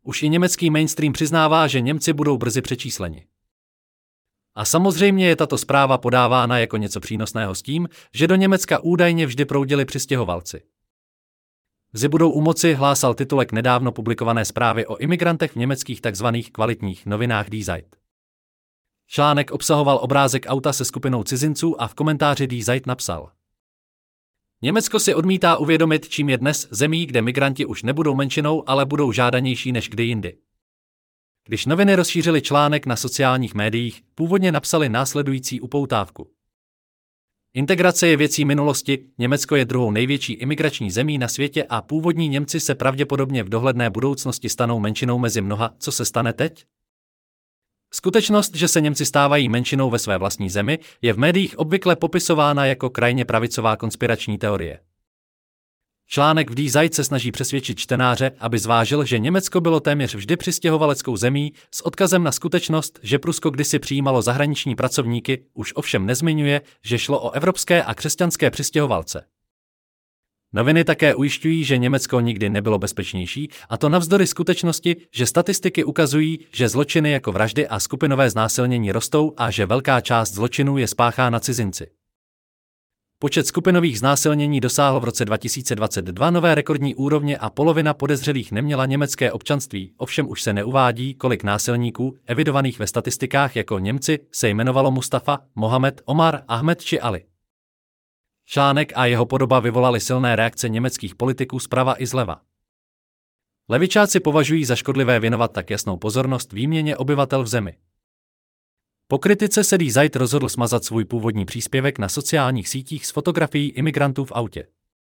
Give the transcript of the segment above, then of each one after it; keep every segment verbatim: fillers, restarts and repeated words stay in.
Už i německý mainstream přiznává, že Němci budou brzy přečísleni. A samozřejmě je tato zpráva podávána jako něco přínosného s tím, že do Německa údajně vždy proudili přistěhovalci. Brzy budou u moci, hlásal titulek nedávno publikované zprávy o imigrantech v německých takzvaných kvalitních novinách Die Zeit. Článek obsahoval obrázek auta se skupinou cizinců a v komentáři Die Zeit napsal: Německo si odmítá uvědomit, čím je dnes zemí, kde migranti už nebudou menšinou, ale budou žádanější než kdy jindy. Když noviny rozšířily článek na sociálních médiích, původně napsali následující upoutávku. Integrace je věcí minulosti, Německo je druhou největší imigrační zemí na světě a původní Němci se pravděpodobně v dohledné budoucnosti stanou menšinou mezi mnoha. Co se stane teď? Skutečnost, že se Němci stávají menšinou ve své vlastní zemi, je v médiích obvykle popisována jako krajně pravicová konspirační teorie. Článek v Die Zeit se snaží přesvědčit čtenáře, aby zvážil, že Německo bylo téměř vždy přistěhovaleckou zemí, s odkazem na skutečnost, že Prusko kdysi přijímalo zahraniční pracovníky, už ovšem nezmiňuje, že šlo o evropské a křesťanské přistěhovalce. Noviny také ujišťují, že Německo nikdy nebylo bezpečnější, a to navzdory skutečnosti, že statistiky ukazují, že zločiny jako vraždy a skupinové znásilnění rostou a že velká část zločinů je spáchána cizinci. Počet skupinových znásilnění dosáhl v roce dva tisíce dvacet dva nové rekordní úrovně a polovina podezřelých neměla německé občanství, ovšem už se neuvádí, kolik násilníků, evidovaných ve statistikách jako Němci, se jmenovalo Mustafa, Mohamed, Omar, Ahmed či Ali. Článek a jeho podoba vyvolali silné reakce německých politiků zprava i zleva. Levičáci považují za škodlivé věnovat tak jasnou pozornost výměně obyvatel v zemi. Po kritice se Die Zeit rozhodl smazat svůj původní příspěvek na sociálních sítích s fotografií imigrantů v autě.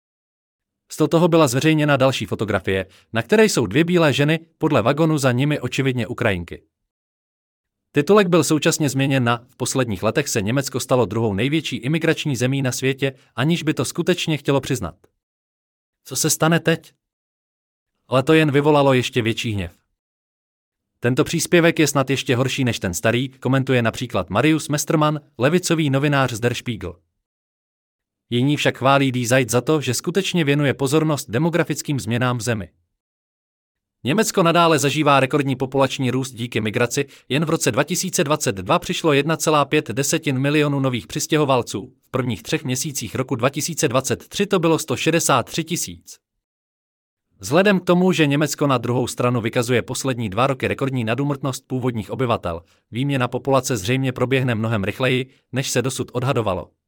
Z toho byla zveřejněna další fotografie, na které jsou dvě bílé ženy, podle vagonu za nimi očividně Ukrajinky. Titulek byl současně změněn na v posledních letech se Německo stalo druhou největší imigrační zemí na světě, aniž by to skutečně chtělo přiznat. Co se stane teď? Ale to jen vyvolalo ještě větší hněv. Tento příspěvek je snad ještě horší než ten starý, komentuje například Marius Mestermann, levicový novinář z Der Spiegel. Jiní však chválí Die Zeit za to, že skutečně věnuje pozornost demografickým změnám v zemi. Německo nadále zažívá rekordní populační růst díky migraci, jen v roce dva tisíce dvacet dva přišlo jedna celá pět milionu nových přistěhovalců, v prvních třech měsících roku dva tisíce dvacet tři to bylo sto šedesát tři tisíc. Vzhledem k tomu, že Německo na druhou stranu vykazuje poslední dva roky rekordní nadúmrtnost původních obyvatel, výměna populace zřejmě proběhne mnohem rychleji, než se dosud odhadovalo.